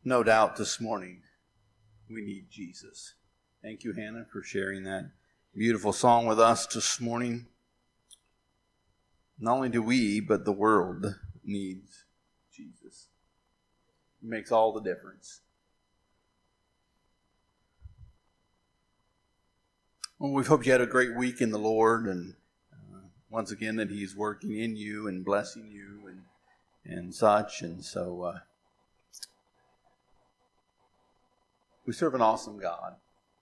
No doubt this morning we need Jesus. Thank you, Hannah, for sharing that beautiful song with us this morning. Not only do we, but the world needs Jesus. It makes all the difference. Well, we hope you had a great week in the Lord, and once again that He's working in you and blessing you and such. And so we serve an awesome God.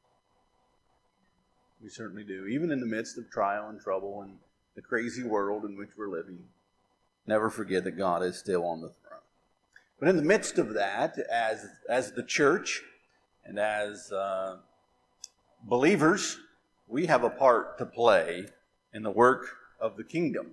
We certainly do. Even in the midst of trial and trouble and the crazy world in which we're living, never forget that God is still on the throne. But in the midst of that, as the church and as believers, we have a part to play in the work of the kingdom.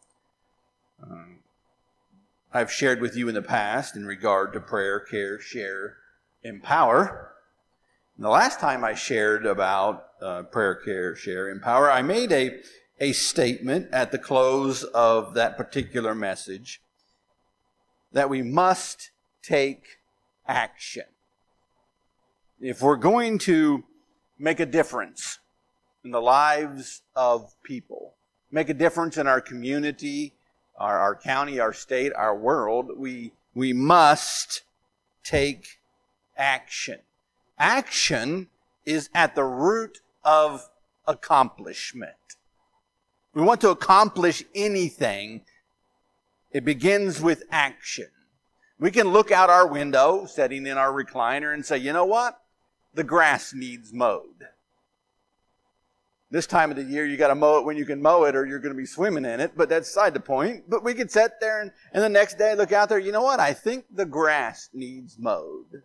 I've shared with you in the past in regard to prayer, care, share, empower. And the last time I shared about prayer, care, share, empower, I made a statement at the close of that particular message that we must take action. If we're going to make a difference in the lives of people, make a difference in our community, our county, our state, our world, we must take action. Action is at the root of accomplishment. We want to accomplish anything, it begins with action. We can look out our window, sitting in our recliner, and say, you know what? The grass needs mowed. This time of the year, you got to mow it when you can mow it, or you're going to be swimming in it, but that's beside the point. But we could sit there and the next day look out there, you know what? I think the grass needs mowed.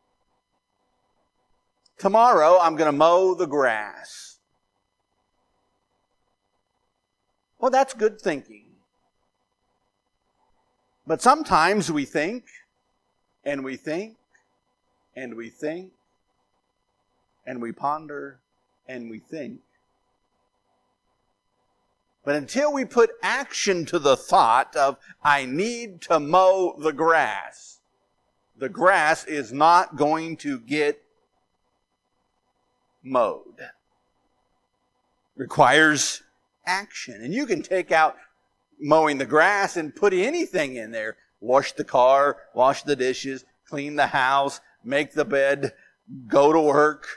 Tomorrow, I'm going to mow the grass. Well, that's good thinking. But sometimes we think, and we think, and we think, and we ponder, and we think. But until we put action to the thought of, I need to mow the grass is not going to get mowed. Requires action. And you can take out mowing the grass and put anything in there. Wash the car, wash the dishes, clean the house, make the bed, go to work.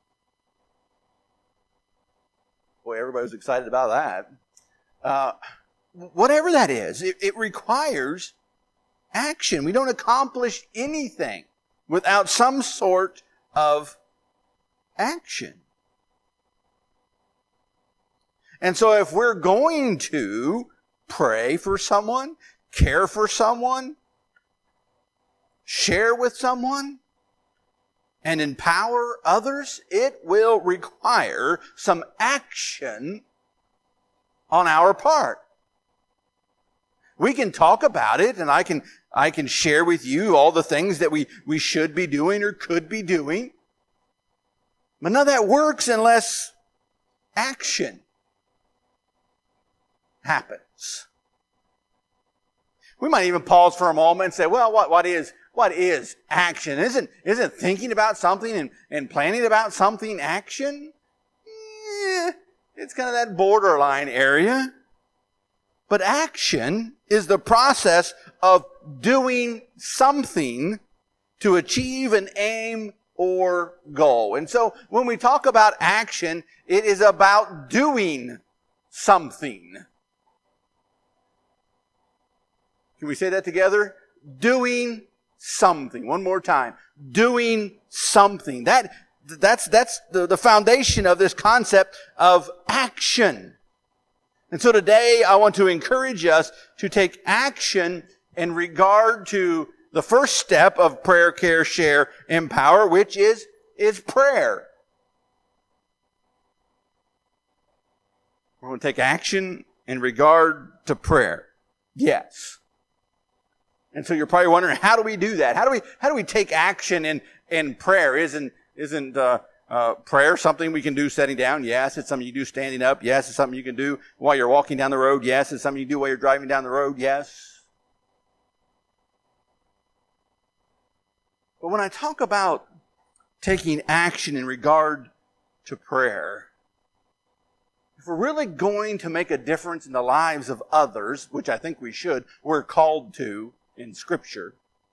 Boy, everybody was excited about that. Whatever that is, it requires action. We don't accomplish anything without some sort of action. And so if we're going to pray for someone, care for someone, share with someone, and empower others, it will require some action on our part. We can talk about it, and I can share with you all the things that we should be doing or could be doing. But none of that works unless action happens. We might even pause for a moment and say, well, what is action? Isn't thinking about something and planning about something action? It's kind of that borderline area. But action is the process of doing something to achieve an aim or goal. And so when we talk about action, it is about doing something. Can we say that together? Doing something. One more time. Doing something. That's the foundation of this concept of action. And so today I want to encourage us to take action in regard to the first step of prayer, care, share, empower, which is prayer. We're going to take action in regard to prayer. Yes. And so you're probably wondering, how do we do that? How do we take action in prayer? Isn't prayer something we can do sitting down? Yes. It's something you do standing up. Yes. It's something you can do while you're walking down the road. Yes. It's something you do while you're driving down the road. Yes. But when I talk about taking action in regard to prayer, if we're really going to make a difference in the lives of others, which I think we should, we're called to in Scripture.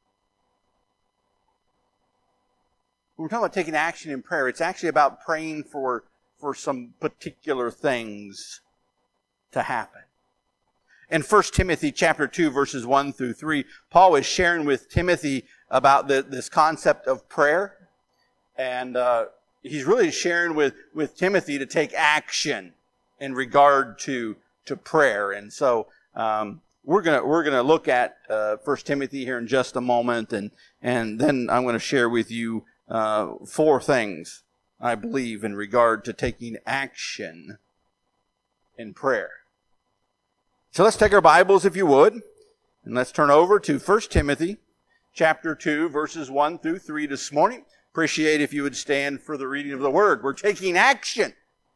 When we're talking about taking action in prayer, it's actually about praying for some particular things to happen. In 1 Timothy chapter 2, verses 1 through 3, Paul is sharing with Timothy about this concept of prayer. And he's really sharing with Timothy to take action in regard to prayer. And so we're gonna look at 1 Timothy here in just a moment, and then I'm going to share with you 4 things I believe in regard to taking action in prayer. So let's take our Bibles, if you would, and let's turn over to 1 Timothy chapter 2, verses 1 through 3 this morning. Appreciate if you would stand for the reading of the Word. We're taking action.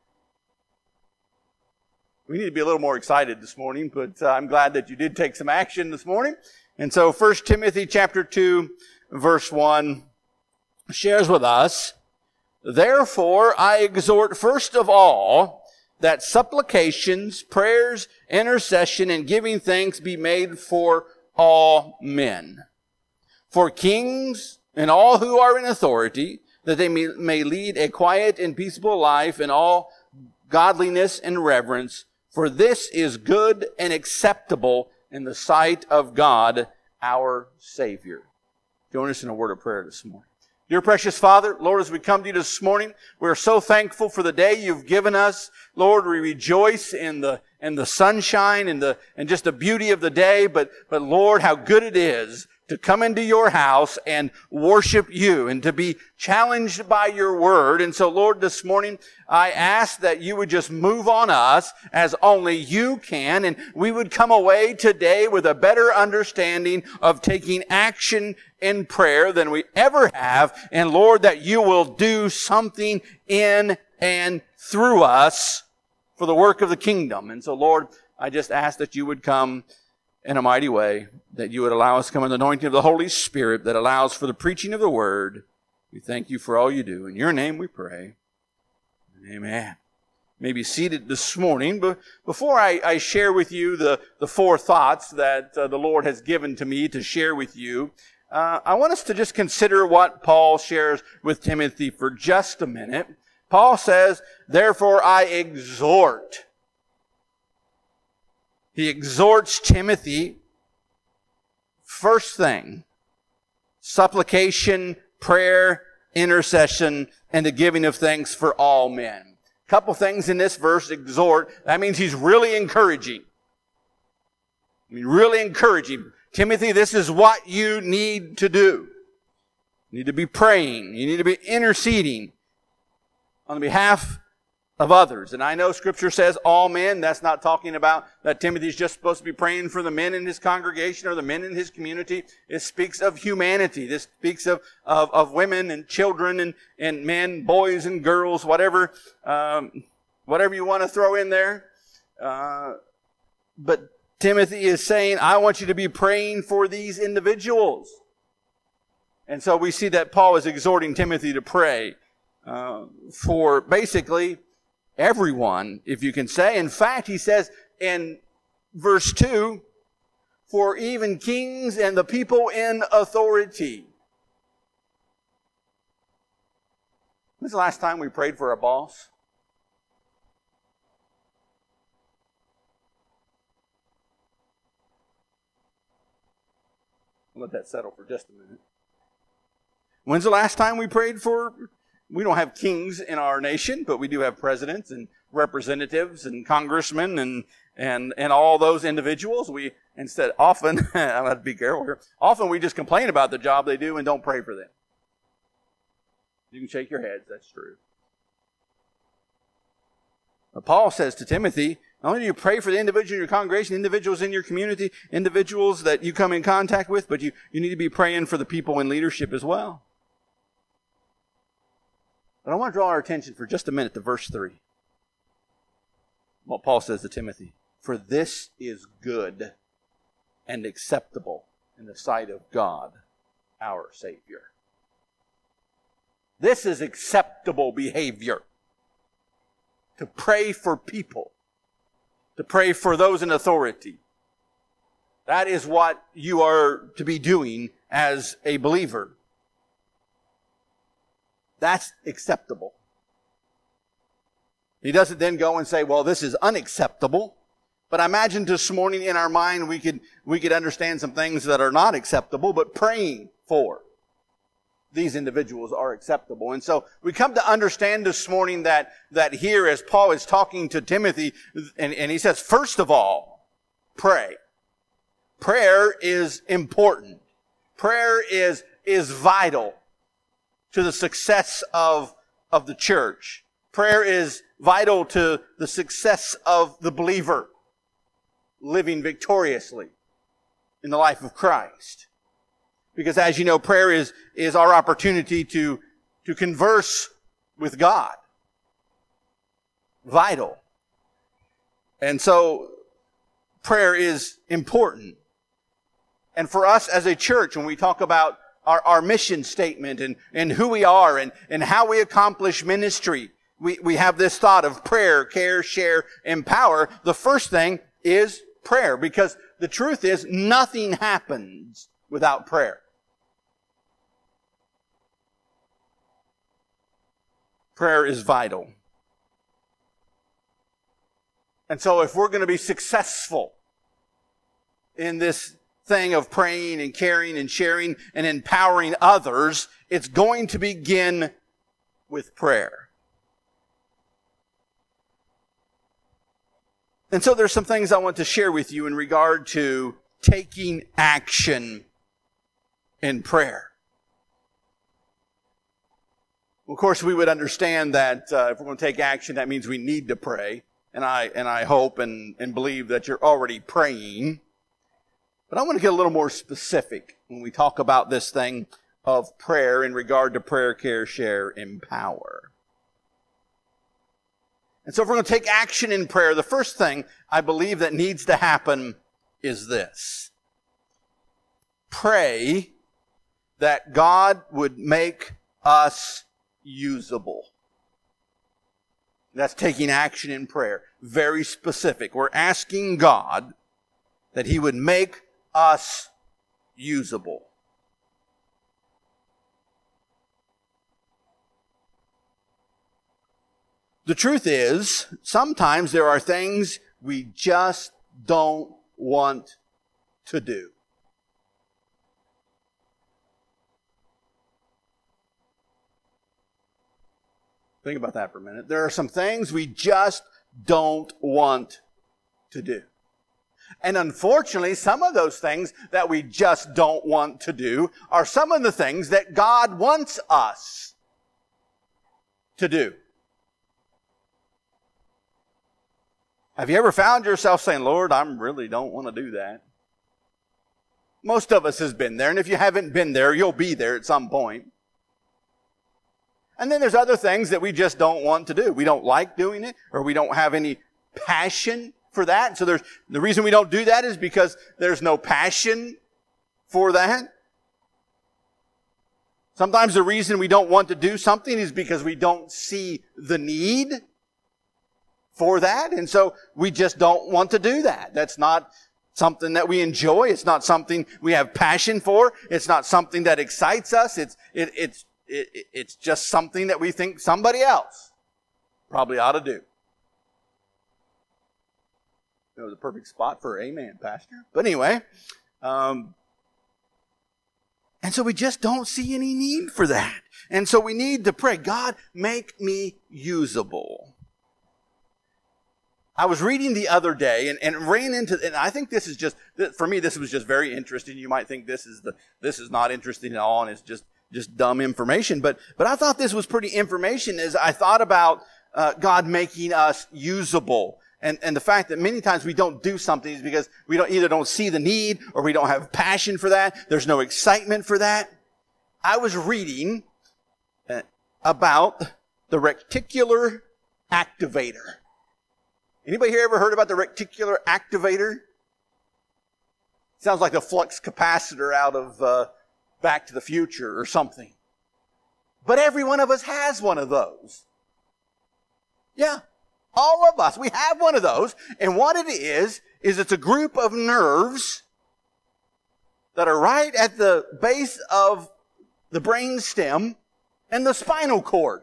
We need to be a little more excited this morning, but I'm glad that you did take some action this morning. And so 1 Timothy chapter 2, verse 1 shares with us, "Therefore I exhort first of all that supplications, prayers, intercession, and giving thanks be made for all men, for kings and all who are in authority, that they may lead a quiet and peaceable life in all godliness and reverence, for this is good and acceptable in the sight of God, our Savior." Join us in a word of prayer this morning. Dear precious Father, Lord, as we come to you this morning, we're so thankful for the day you've given us. Lord, we rejoice in the sunshine and just the beauty of the day. But Lord, how good it is to come into your house and worship you and to be challenged by your word. And so, Lord, this morning, I ask that you would just move on us as only you can, and we would come away today with a better understanding of taking action in prayer than we ever have. And Lord, that you will do something in and through us for the work of the kingdom. And so, Lord, I just ask that you would come in a mighty way, that you would allow us to come in the anointing of the Holy Spirit that allows for the preaching of the word. We thank you for all you do. In your name we pray. Amen. You may be seated this morning, but before I share with you the 4 thoughts that the Lord has given to me to share with you, I want us to just consider what Paul shares with Timothy for just a minute. Paul says, "Therefore I exhort." He exhorts Timothy, first thing, supplication, prayer, intercession, and the giving of thanks for all men. A couple things in this verse, exhort. That means he's really encouraging. Really encouraging. Timothy, this is what you need to do. You need to be praying. You need to be interceding on behalf of others. And I know Scripture says all men. That's not talking about that Timothy's just supposed to be praying for the men in his congregation or the men in his community. It speaks of humanity. This speaks of women and children and men, boys and girls, whatever you want to throw in there. But Timothy is saying, I want you to be praying for these individuals. And so we see that Paul is exhorting Timothy to pray for basically everyone, if you can say. In fact, he says in verse 2, for even kings and the people in authority. When's the last time we prayed for a boss? I'll let that settle for just a minute. When's the last time we prayed for... We don't have kings in our nation, but we do have presidents and representatives and congressmen and all those individuals. Often, I have to be careful here, often we just complain about the job they do and don't pray for them. You can shake your heads, that's true. But Paul says to Timothy, not only do you pray for the individual in your congregation, individuals in your community, individuals that you come in contact with, but you need to be praying for the people in leadership as well. But I want to draw our attention for just a minute to verse 3. What Paul says to Timothy, for this is good and acceptable in the sight of God, our Savior. This is acceptable behavior. To pray for people. To pray for those in authority. That is what you are to be doing as a believer. That's acceptable. He doesn't then go and say, well, this is unacceptable. But I imagine this morning in our mind we could understand some things that are not acceptable, but praying for these individuals are acceptable. And so we come to understand this morning that here as Paul is talking to Timothy, and he says, first of all, pray. Prayer is important. Prayer is vital to the success of the church. Prayer is vital to the success of the believer living victoriously in the life of Christ. Because as you know, prayer is our opportunity to converse with God. Vital. And so prayer is important. And for us as a church, when we talk about our mission statement and who we are and how we accomplish ministry, we have this thought of prayer, care, share, empower. The first thing is prayer, because the truth is nothing happens without prayer. Prayer is vital. And so if we're going to be successful in this thing of praying and caring and sharing and empowering others, it's going to begin with prayer. And so there's some things I want to share with you in regard to taking action in prayer. Of course, we would understand that if we're going to take action, that means we need to pray. And I hope and believe that you're already praying. But I want to get a little more specific when we talk about this thing of prayer in regard to prayer, care, share, empower. And so if we're going to take action in prayer, the first thing I believe that needs to happen is this. Pray that God would make us usable. That's taking action in prayer. Very specific. We're asking God that He would make us usable. The truth is, sometimes there are things we just don't want to do. Think about that for a minute. There are some things we just don't want to do. And unfortunately, some of those things that we just don't want to do are some of the things that God wants us to do. Have you ever found yourself saying, Lord, I really don't want to do that? Most of us has been there, and if you haven't been there, you'll be there at some point. And then there's other things that we just don't want to do. We don't like doing it, or we don't have any passion for that. So the reason we don't do that is because there's no passion for that. Sometimes the reason we don't want to do something is because we don't see the need for that. And so we just don't want to do that. That's not something that we enjoy. It's not something we have passion for. It's not something that excites us. It's just something that we think somebody else probably ought to do. It was a perfect spot for amen, Pastor. But anyway, and so we just don't see any need for that. And so we need to pray, God, make me usable. I was reading the other day and ran into, and I think this is just, for me, this was just very interesting. You might think this is not interesting at all, and it's just dumb information. But I thought this was pretty information as I thought about God making us usable. And the fact that many times we don't do something is because we either don't see the need or we don't have passion for that. There's no excitement for that. I was reading about the reticular activator. Anybody here ever heard about the reticular activator? Sounds like a flux capacitor out of Back to the Future or something. But every one of us has one of those. Yeah, all of us. We have one of those. And what it is it's a group of nerves that are right at the base of the brain stem and the spinal cord.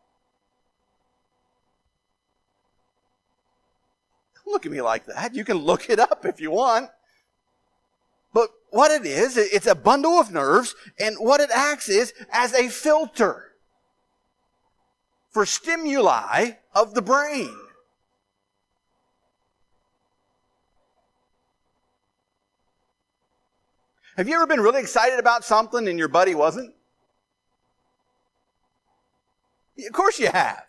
Don't look at me like that. You can look it up if you want. But what it is, it's a bundle of nerves, and what it acts is as a filter for stimuli of the brain. Have you ever been really excited about something and your buddy wasn't? Of course you have.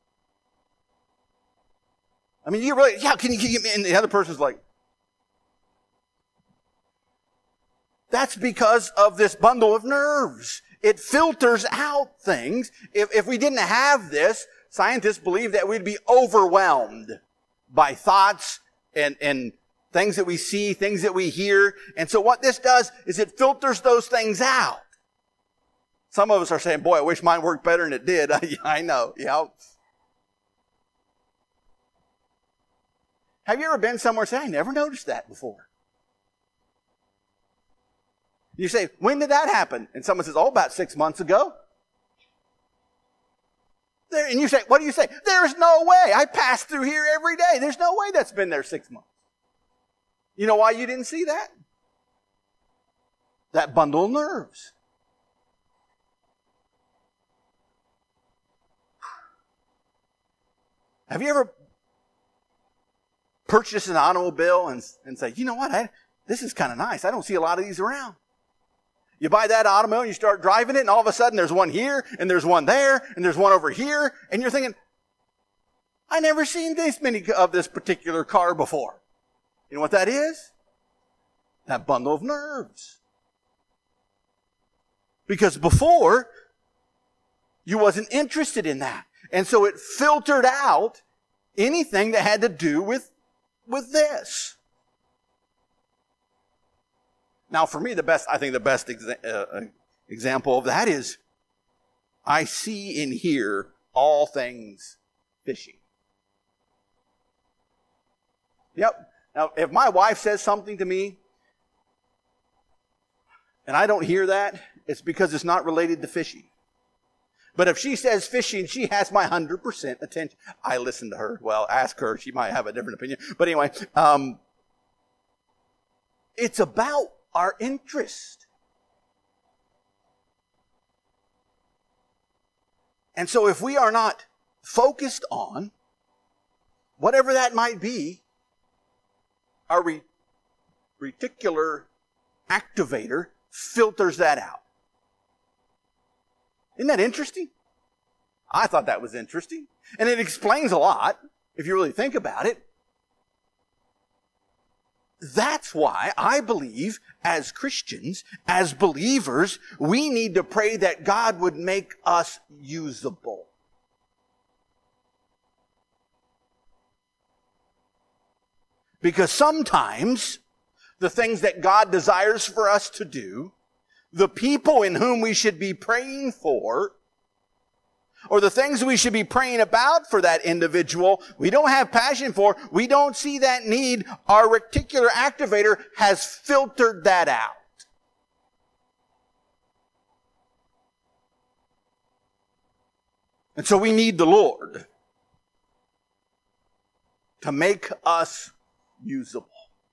I mean, you really, yeah, can you give me, and the other person's like, that's because of this bundle of nerves. It filters out things. If we didn't have this, scientists believe that we'd be overwhelmed by thoughts and things that we see, things that we hear. And so what this does is it filters those things out. Some of us are saying, boy, I wish mine worked better than it did. I know. Yeah. Have you ever been somewhere and said, I never noticed that before? You say, when did that happen? And someone says, about 6 months ago. And you say, what do you say? There's no way. I pass through here every day. There's no way that's been there 6 months. You know why you didn't see that? That bundle of nerves. Have you ever purchased an automobile and say, you know what, this is kind of nice. I don't see a lot of these around. You buy that automobile and you start driving it, and all of a sudden there's one here, and there's one there, and there's one over here, and you're thinking, I never seen this many of this particular car before. You know what that is? That bundle of nerves. Because before, you wasn't interested in that. And so it filtered out anything that had to do with this. Now, for me, I think the best example of that is I see and hear all things fishy. Yep. Now, if my wife says something to me and I don't hear that, it's because it's not related to fishing. But if she says fishing, she has my 100% attention. I listen to her. Well, ask her. She might have a different opinion. But anyway, it's about our interest. And so if we are not focused on whatever that might be, our reticular activator filters that out. Isn't that interesting? I thought that was interesting. And it explains a lot, if you really think about it. That's why I believe, as Christians, as believers, we need to pray that God would make us usable. Because sometimes the things that God desires for us to do, the people in whom we should be praying for, or the things we should be praying about for that individual, we don't have passion for, we don't see that need, our reticular activator has filtered that out. And so we need the Lord to make us usable.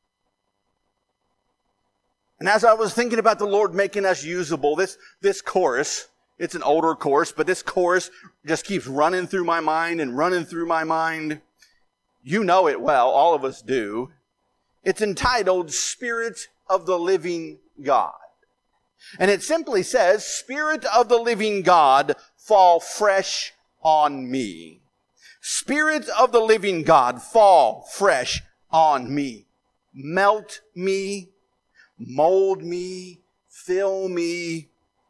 And as I was thinking about the Lord making us usable, this chorus, it's an older chorus, but this chorus just keeps running through my mind and running through my mind. You know it well, all of us do. It's entitled, Spirit of the Living God. And it simply says, Spirit of the living God, fall fresh on me. Spirit of the living God, fall fresh on me. Melt me, mold me, fill me,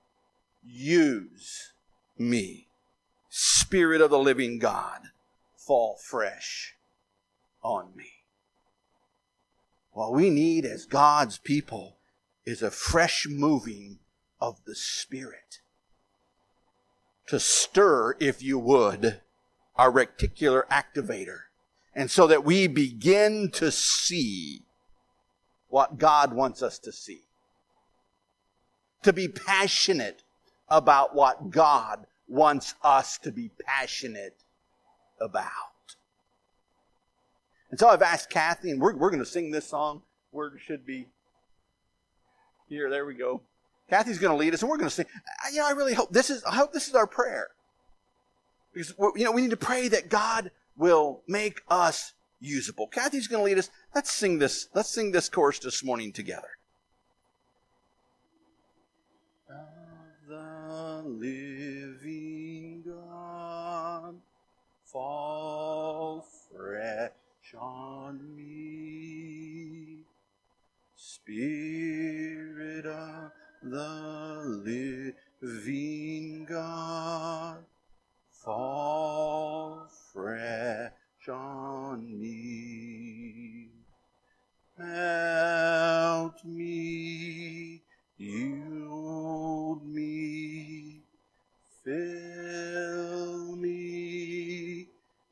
use me. Spirit of the living God, fall fresh on me. What we need as God's people is a fresh moving of the Spirit. to stir, if you would, our reticular activator. And so that we begin to see what God wants us to see. To be passionate about what God wants us to be passionate about. And so I've asked Kathy, and we're going to sing this song. Word should be here. There we go. Kathy's going to lead us, and we're going to sing. I really hope this is our prayer. Because we need to pray that God will make us usable. Kathy's going to lead us. Let's sing this. Let's sing this chorus this morning together. The living God, fall fresh on me. Spirit of the living God, fall fresh on me. Melt me, yield me, fill me,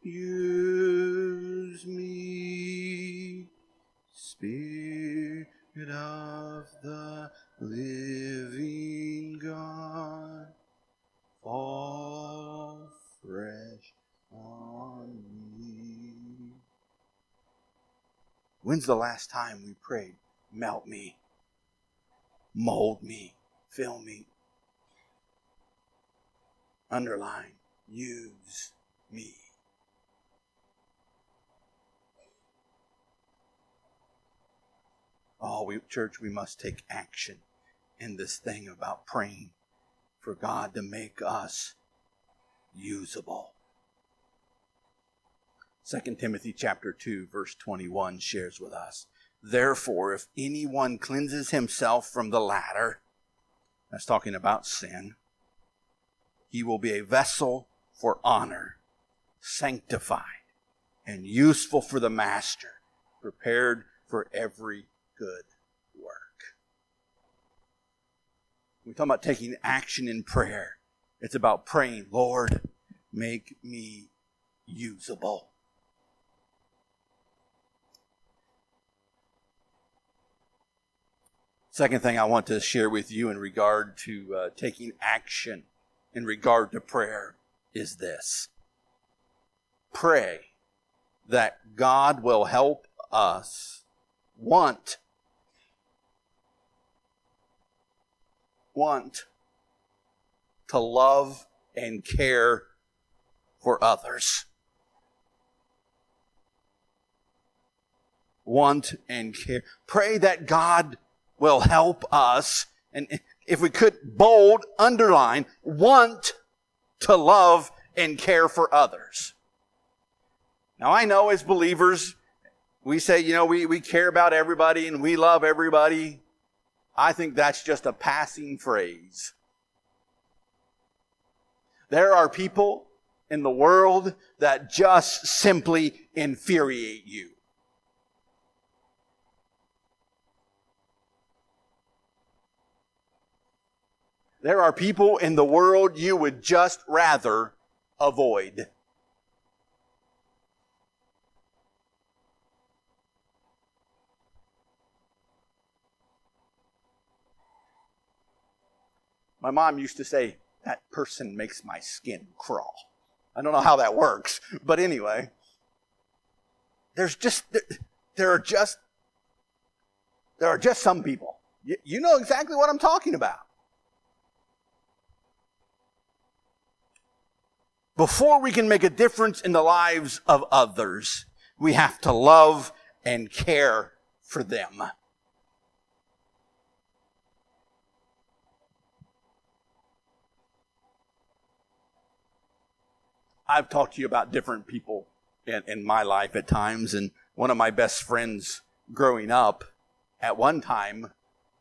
use me, Spirit of the living God, fall fresh on me. When's the last time we prayed, melt me, mold me, fill me, underline, use me? Oh, church, we must take action in this thing about praying for God to make us usable. 2 Timothy chapter 2, verse 21 shares with us, therefore, if anyone cleanses himself from the latter, that's talking about sin, he will be a vessel for honor, sanctified, and useful for the master, prepared for every good work. We're talking about taking action in prayer. It's about praying, Lord, make me usable. Second thing I want to share with you in regard to taking action in regard to prayer is this. Pray that God will help us want to love and care for others. Want and care. Pray that God will help us, and if we could, bold, underline, want to love and care for others. Now I know as believers, we say, we care about everybody and we love everybody. I think that's just a passing phrase. There are people in the world that just simply infuriate you. There are people in the world you would just rather avoid. My mom used to say, that person makes my skin crawl. I don't know how that works, but anyway. There are just some people. You know exactly what I'm talking about. Before we can make a difference in the lives of others, we have to love and care for them. I've talked to you about different people in my life at times, and one of my best friends growing up at one time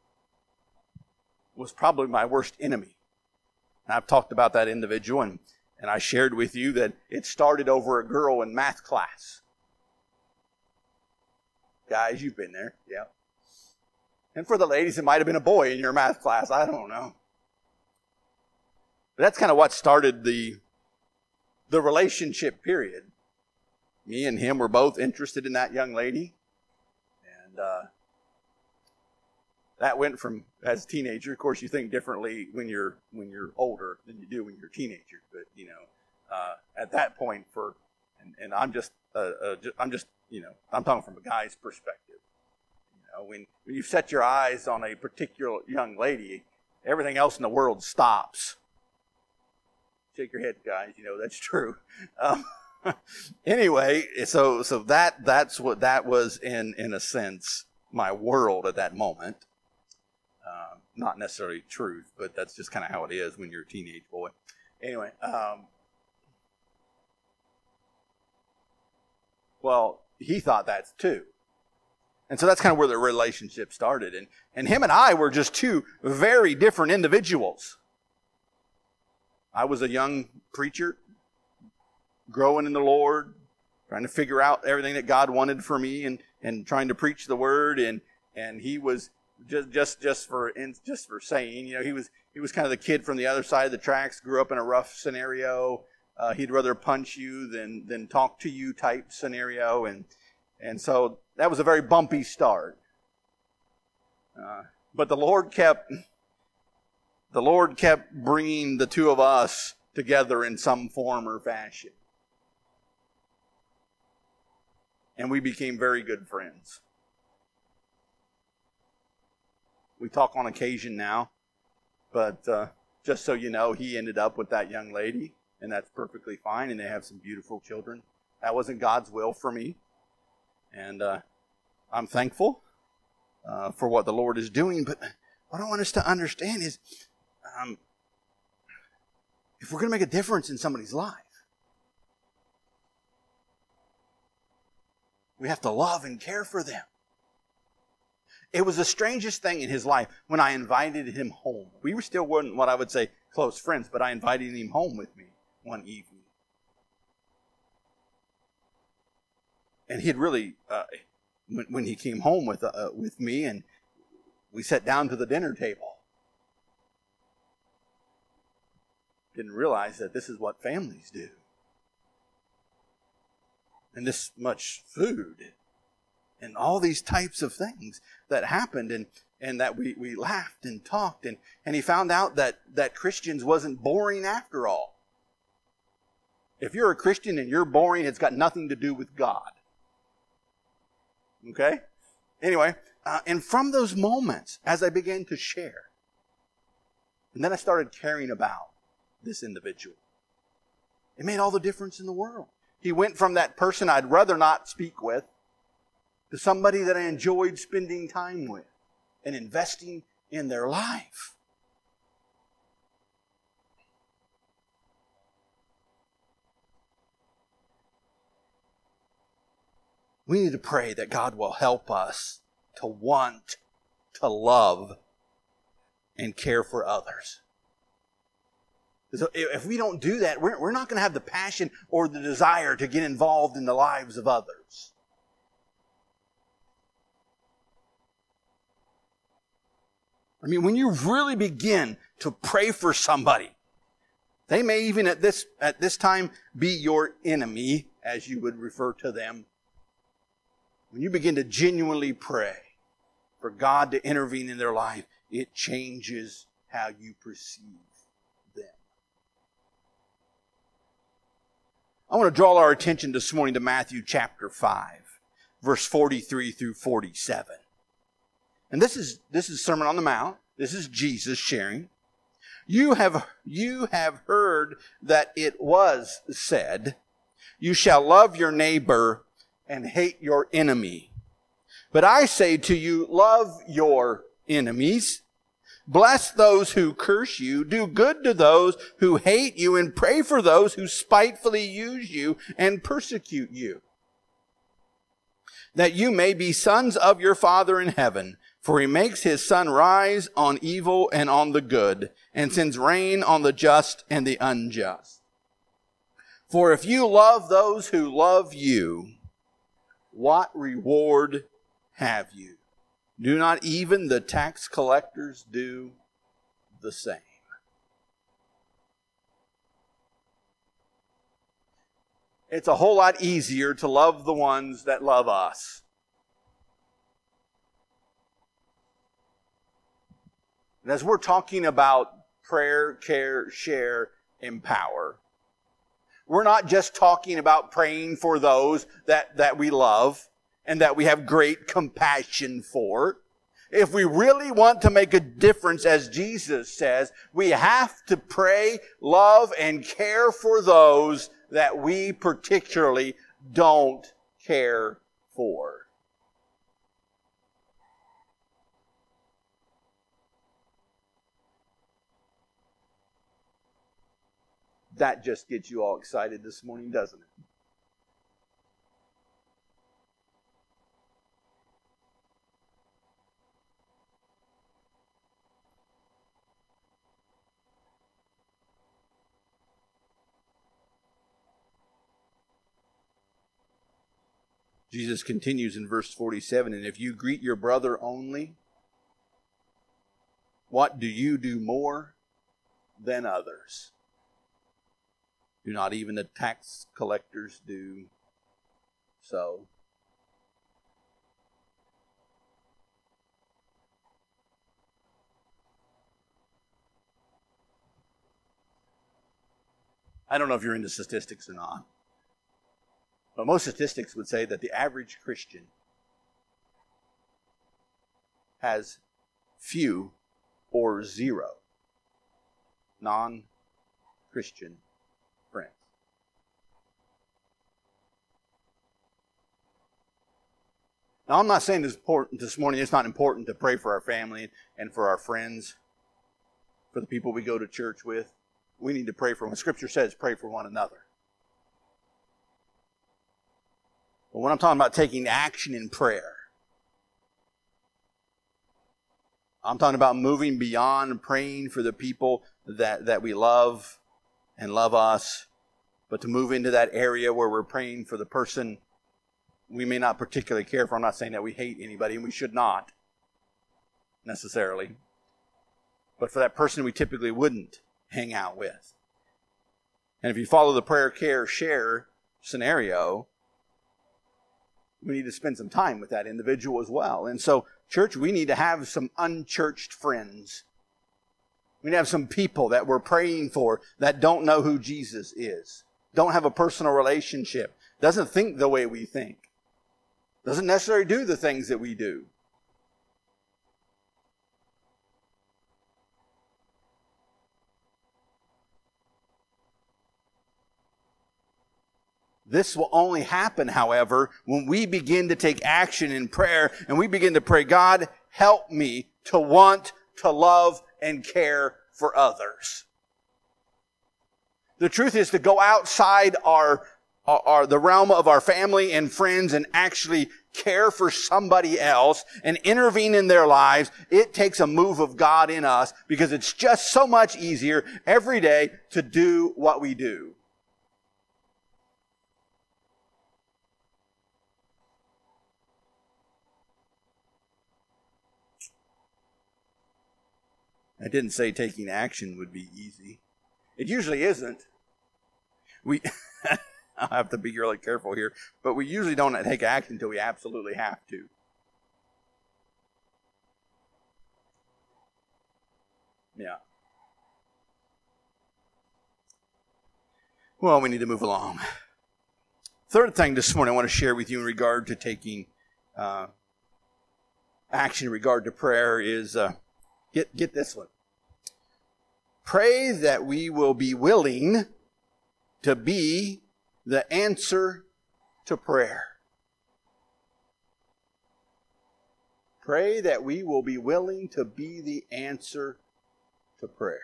was probably my worst enemy. And I've talked about that individual, and I shared with you that it started over a girl in math class. Guys, you've been there, yeah. And for the ladies, it might have been a boy in your math class. I don't know. But that's kind of what started the relationship period. Me and him were both interested in that young lady. And that went from, as a teenager, of course you think differently when you're older than you do when you're a teenager. But, at that point and I'm just, I'm talking from a guy's perspective. When you set your eyes on a particular young lady, everything else in the world stops. Shake your head, guys. That's true. Anyway, so that's what that was in a sense my world at that moment. Not necessarily truth, but that's just kind of how it is when you're a teenage boy. Anyway, well, he thought that too. And so that's kind of where the relationship started. And him and I were just two very different individuals. I was a young preacher, growing in the Lord, trying to figure out everything that God wanted for me and trying to preach the word. And he was just for saying, he was kind of the kid from the other side of the tracks, grew up in a rough scenario. He'd rather punch you than talk to you type scenario. And so that was a very bumpy start. But the Lord kept bringing the two of us together in some form or fashion. And we became very good friends. We talk on occasion now, but just so you know, he ended up with that young lady, and that's perfectly fine, and they have some beautiful children. That wasn't God's will for me, and I'm thankful for what the Lord is doing, but what I want us to understand is if we're going to make a difference in somebody's life, we have to love and care for them. It was the strangest thing in his life when I invited him home. We were still what I would say close friends, but I invited him home with me one evening. And he'd really, when he came home with me and we sat down to the dinner table, didn't realize that this is what families do. And this much food and all these types of things that happened and that we laughed and talked and he found out that Christians wasn't boring after all. If you're a Christian and you're boring, it's got nothing to do with God. Okay? Anyway, and from those moments, as I began to share, and then I started caring about this individual, it made all the difference in the world. He went from that person I'd rather not speak with to somebody that I enjoyed spending time with and investing in their life. We need to pray that God will help us to want to love and care for others. If we don't do that, we're not going to have the passion or the desire to get involved in the lives of others. I mean, when you really begin to pray for somebody, they may even at this time be your enemy, as you would refer to them. When you begin to genuinely pray for God to intervene in their life, it changes how you perceive them. I want to draw our attention this morning to Matthew chapter 5, verse 43 through 47. And this is Sermon on the Mount. This is Jesus sharing. You have heard that it was said, you shall love your neighbor and hate your enemy. But I say to you, love your enemies. Bless those who curse you. Do good to those who hate you, and pray for those who spitefully use you and persecute you, that you may be sons of your Father in heaven. For he makes his sun rise on evil and on the good, and sends rain on the just and the unjust. For if you love those who love you, what reward have you? Do not even the tax collectors do the same? it's a whole lot easier to love the ones that love us. And as we're talking about prayer, care, share, empower, we're not just talking about praying for those that we love and that we have great compassion for. If we really want to make a difference, as Jesus says, we have to pray, love, and care for those that we particularly don't care for. That just gets you all excited this morning, doesn't it? Jesus continues in verse 47, and if you greet your brother only, what do you do more than others? Do not even the tax collectors do so? I don't know if you're into statistics or not, but most statistics would say that the average Christian has few or zero non-Christian friends. Now, I'm not saying this morning it's not important to pray for our family and for our friends, for the people we go to church with. We need to pray for them. Scripture says pray for one another. But when I'm talking about taking action in prayer, I'm talking about moving beyond praying for the people that we love and love us, but to move into that area where we're praying for the person we may not particularly care for. I'm not saying that we hate anybody, and we should not necessarily, but for that person we typically wouldn't hang out with. And if you follow the prayer, care, share scenario, we need to spend some time with that individual as well. And so, church, we need to have some unchurched friends. We need to have some people that we're praying for that don't know who Jesus is, don't have a personal relationship, doesn't think the way we think, doesn't necessarily do the things that we do. This will only happen, however, when we begin to take action in prayer and we begin to pray, God, help me to want to love and care for others. The truth is, to go outside the realm of our family and friends and actually care for somebody else and intervene in their lives, it takes a move of God in us, because it's just so much easier every day to do what we do. I didn't say taking action would be easy. It usually isn't. I'll have to be really careful here, but we usually don't take action until we absolutely have to. Yeah. Well, we need to move along. Third thing this morning I want to share with you in regard to taking action in regard to prayer is get this one. Pray that we will be willing to be the answer to prayer. Pray that we will be willing to be the answer to prayer.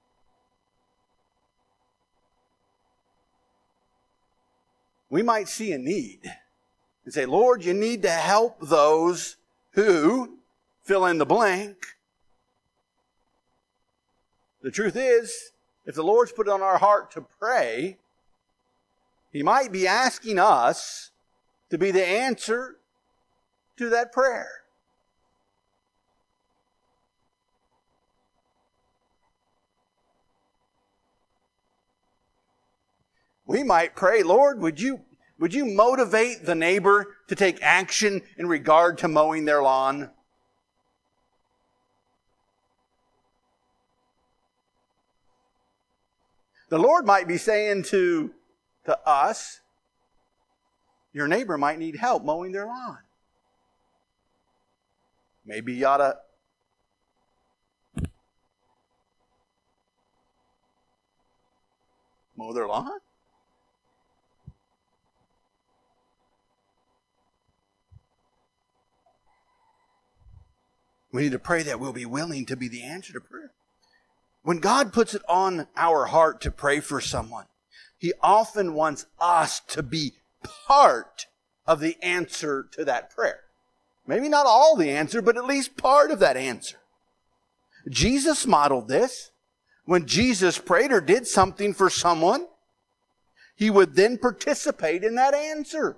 We might see a need and say, Lord, you need to help those who fill in the blank. The truth is, if the Lord's put it on our heart to pray, He might be asking us to be the answer to that prayer. We might pray, Lord, would you motivate the neighbor to take action in regard to mowing their lawn? The Lord might be saying to us, your neighbor might need help mowing their lawn. Maybe you ought to mow their lawn. We need to pray that we'll be willing to be the answer to prayer. When God puts it on our heart to pray for someone, He often wants us to be part of the answer to that prayer. Maybe not all the answer, but at least part of that answer. Jesus modeled this. When Jesus prayed or did something for someone, He would then participate in that answer.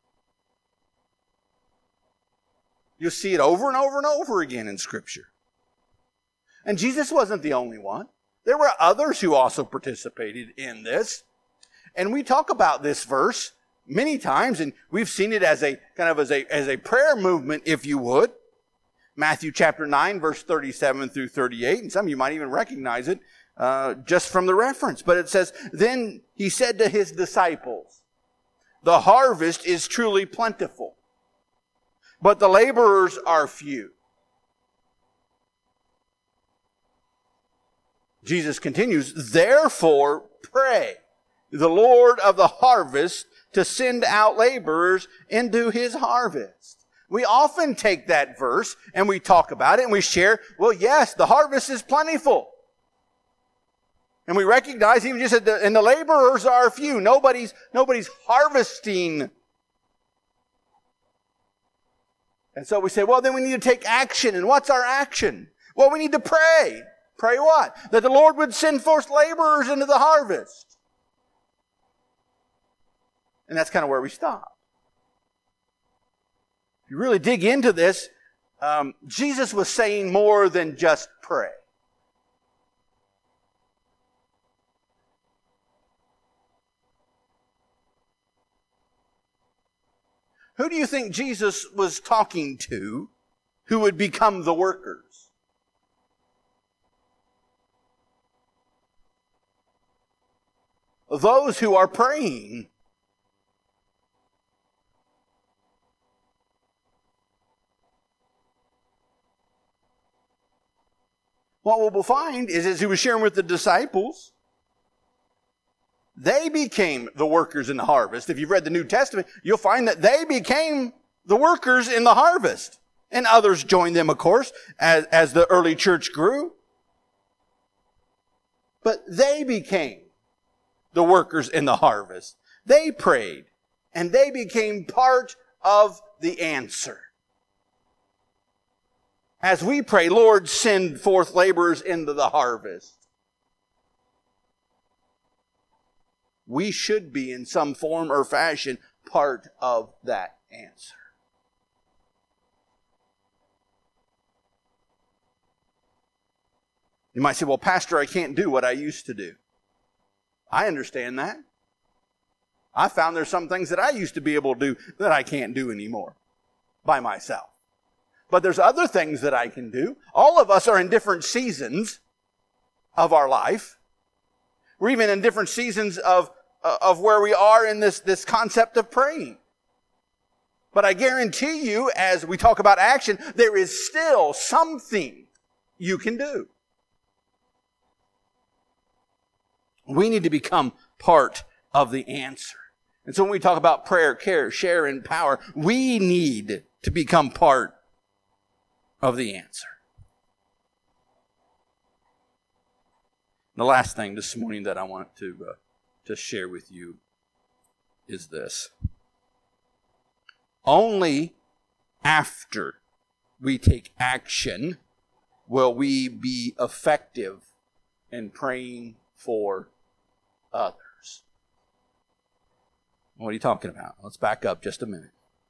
You'll see it over and over and over again in Scripture. And Jesus wasn't the only one. There were others who also participated in this. And we talk about this verse many times, and we've seen it as a kind of as a prayer movement, if you would. Matthew chapter 9, verse 37 through 38, and some of you might even recognize it just from the reference. But it says, "Then He said to His disciples, 'The harvest is truly plentiful, but the laborers are few.'" Jesus continues, "Therefore pray the Lord of the harvest to send out laborers into His harvest." We often take that verse and we talk about it and we share, well, yes, the harvest is plentiful. And we recognize, He just said, and the laborers are few. Nobody's harvesting. And so we say, well, then we need to take action. And what's our action? Well, we need to pray. Pray what? That the Lord would send forth laborers into the harvest. And that's kind of where we stop. If you really dig into this, Jesus was saying more than just pray. Who do you think Jesus was talking to who would become the workers? Those who are praying. What we'll find is, as He was sharing with the disciples, they became the workers in the harvest. If you've read the New Testament, you'll find that they became the workers in the harvest. And others joined them, of course, as the early church grew. But they became the workers in the harvest. They prayed, and they became part of the answer. As we pray, Lord, send forth laborers into the harvest, we should be in some form or fashion part of that answer. You might say, well, Pastor, I can't do what I used to do. I understand that. I found there's some things that I used to be able to do that I can't do anymore by myself. But there's other things that I can do. All of us are in different seasons of our life. We're even in different seasons of where we are in this concept of praying. But I guarantee you, as we talk about action, there is still something you can do. We need to become part of the answer. And so when we talk about prayer, care, share, and power, we need to become part of the answer. The last thing this morning that I want to share with you is this. Only after we take action will we be effective in praying for others. What are you talking about? Let's back up just a minute.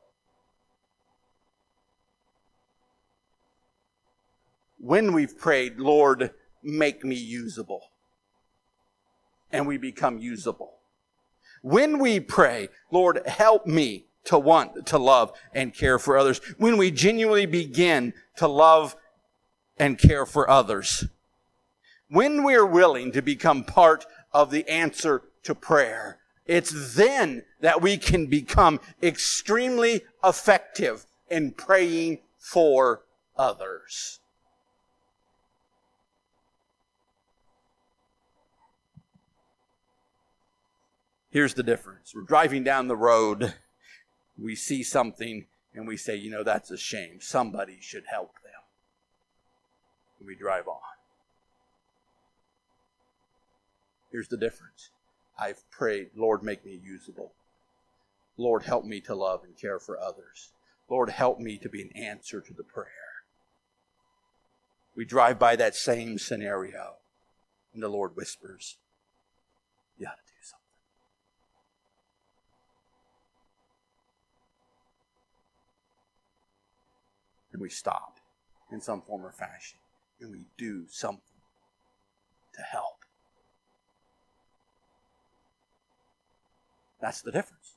When we've prayed, Lord, make me usable, and we become usable, When we pray, Lord, help me to want to love and care for others. When we genuinely begin to love and care for others. When we're willing to become part of the answer to prayer, it's then that we can become extremely effective in praying for others. Here's the difference. We're driving down the road. We see something and we say, that's a shame. Somebody should help them. And we drive on. Here's the difference. I've prayed, Lord, make me usable. Lord, help me to love and care for others. Lord, help me to be an answer to the prayer. We drive by that same scenario, and the Lord whispers, you ought to do something. And we stop in some form or fashion, and we do something to help. That's the difference.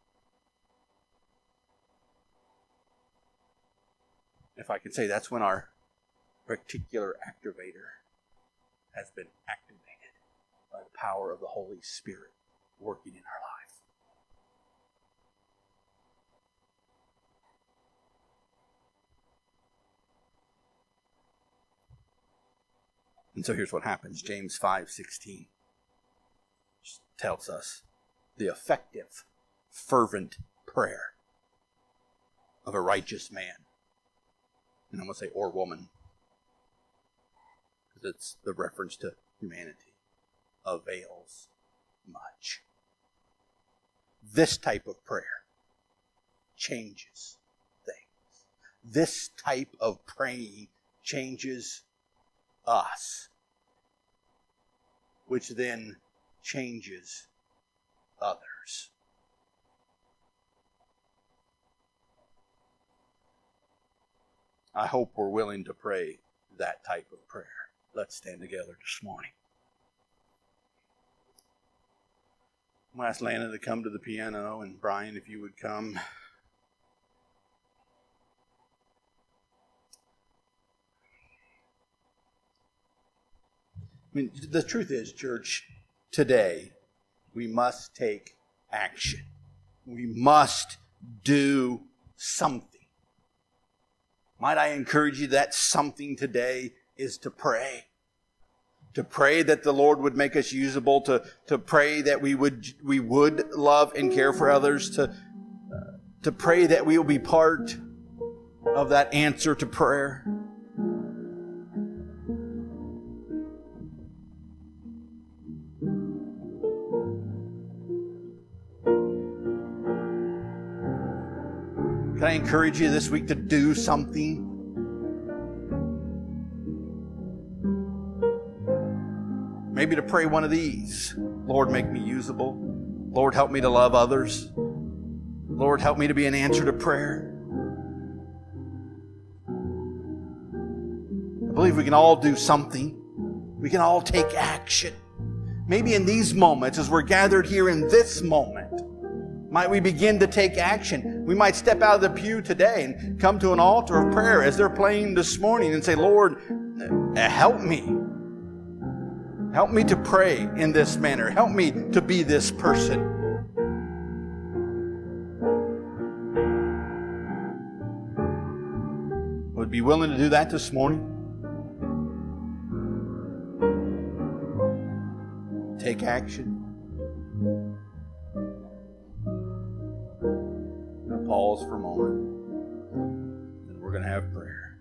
If I could say, that's when our reticular activator has been activated by the power of the Holy Spirit working in our life. And so here's what happens. James 5:16 tells us the effective, fervent prayer of a righteous man. And I'm going to say or woman, because it's the reference to humanity, avails much. This type of prayer changes things. This type of praying changes us, which then changes others. I hope we're willing to pray that type of prayer. Let's stand together this morning. I'm going to ask Lana to come to the piano, and Brian, if you would come. The truth is, church, today, we must take action. We must do something. Might I encourage you that something today is to pray. To pray that the Lord would make us usable. To pray that we would love and care for others. To pray that we will be part of that answer to prayer. Can I encourage you this week to do something? Maybe to pray one of these. Lord, make me usable. Lord, help me to love others. Lord, help me to be an answer to prayer. I believe we can all do something. We can all take action. Maybe in these moments, as we're gathered here in this moment, might we begin to take action? We might step out of the pew today and come to an altar of prayer as they're playing this morning and say, Lord, help me. Help me to pray in this manner. Help me to be this person. Would be willing to do that this morning? Take action. Pause for a moment, and we're going to have prayer.